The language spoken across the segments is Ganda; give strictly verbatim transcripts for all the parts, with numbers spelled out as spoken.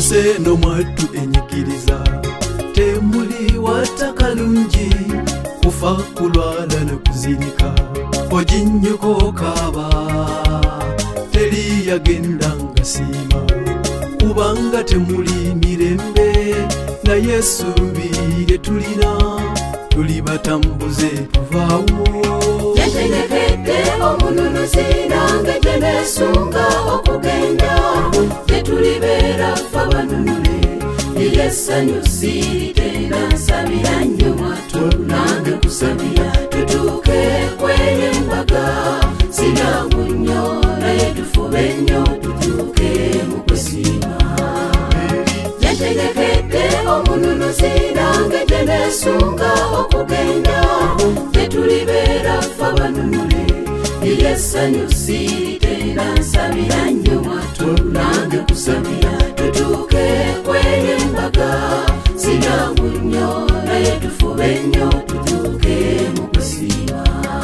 ese no mwatu enyikiriza temuli watakalungi kufa kulwala na kuzinika ojinyuko kaba teri yagenda ngasima kubanga temuli mirembe na Yesu bire tulina tuli batambuze tuvaawo yategekede omununuzi nange tenesunga okugenda tetulibera fabanunule yesanyusi tena nsabira nnyo mwatu nange kusabira tutuuke kwenye mbaga sinyangu nnyo naye tufube nnyo tutuuke mu kusima yategekede omununuzi nange tenesunga okugenda tetulibera fabanunule yesanyusi tena nsabira nnyo mwatu nange kusabira tutuuke kwenye mbaga sinyangu nnyo naye tufube nnyo tutuuke mu kusima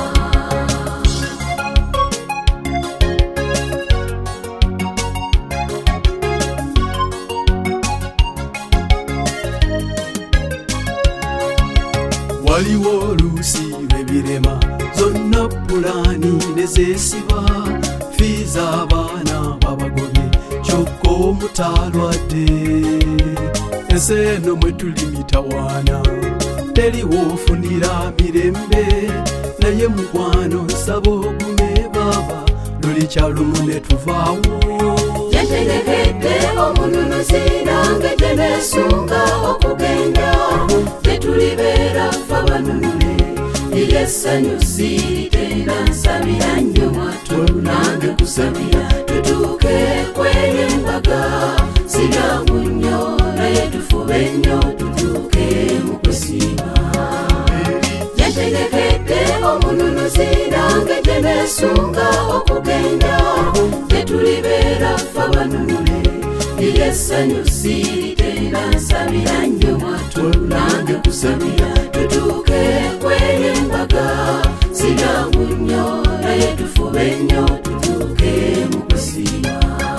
waliwo oluusi lw'ebirema zonna pulaani nezesiba fiiza abaana babagobye kyokka omutalwadde ensi eno mwe tuli mitawaana teriwo ofunira mirembe naye mukwano nsaba ogume baaba lulikyalomu ne tuvaawo yategekede omununuzi nange tenesunga okugenda tetulibera fabanunule yesanyusi tena nsabira nnyo mwatu nange kusabira tutuuke kwenye mbaga sinyangu nnyo naye tufube nnyo tutuuke mu kusima yategekede omununuzi nange tenesunga okugenda tetulibera fabanunule yesanyusi tena nsabira nnyo mwatu nange kusabira tutuuke kwenye mbaga sinyangu nnyo naye tufube nnyo tutuuke mu kusima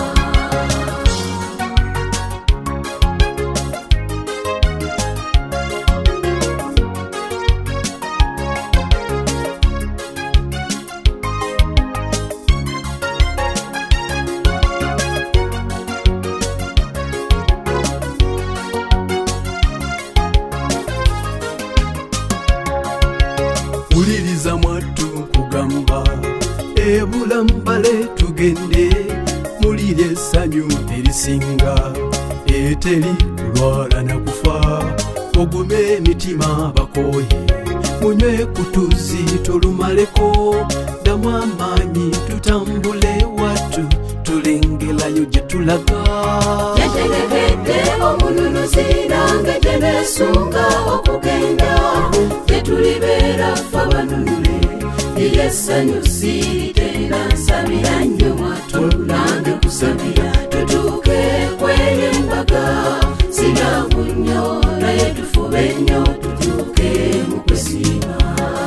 uliriza mwatu nkugamba ebulambale tugende mulire essanyu erisinga eteri kulwala na kufa ogume emitima bakooye munywe kutuzi tolumaleko damu amaanyi tutambule watu tulengelayo gye tulaga yategekede omununuzi nange tenesunga okugenda tetulibera fabanunule yesanyusi tena nsabira nnyo mwatu nange kusabira tutuuke kwenye mbaga sinyangu nnyo naye tufube nnyo tutuuke mu kusima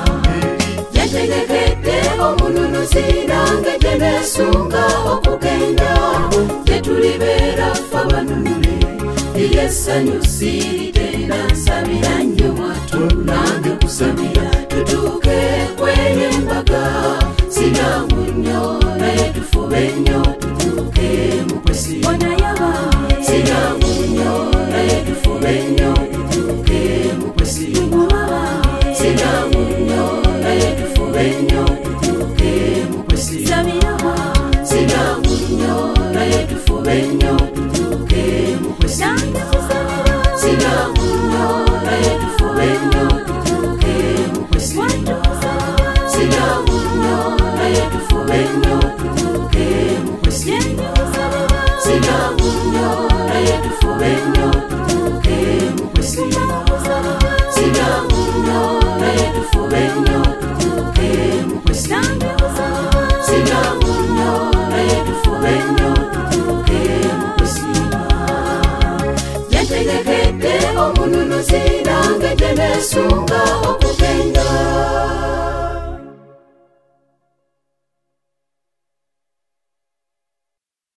yategekede omununuzi nange tenesunga okugenda tetulibera fabanunule yesanyusi tena nsabira nnyo mwatu nange kusabira tutuuke kwenye mbaga sinyangu nnyo naye tufube nnyo tutuuke mu kusima sinyangu nnyo naye tufube nnyo tutuuke mu kusima sinyangu nnyo naye tufube nnyo tutuuke mu kusima sinyangu nnyo naye tufube nnyo tutuuke mu kusima sinyangu nnyo naye tufube nnyo tutuuke mu kusima sinyangu nnyo naye tufube nnyo tutuuke mu kusima sinyangu nnyo naye tufube nnyo tutuuke mu kusima sinyangu nnyo naye tufube nnyo tutuuke mu kusima sinyangu nnyo naye tufube nnyo tutuuke mu kusima yategekede omununuzi nange tenesunga okugenda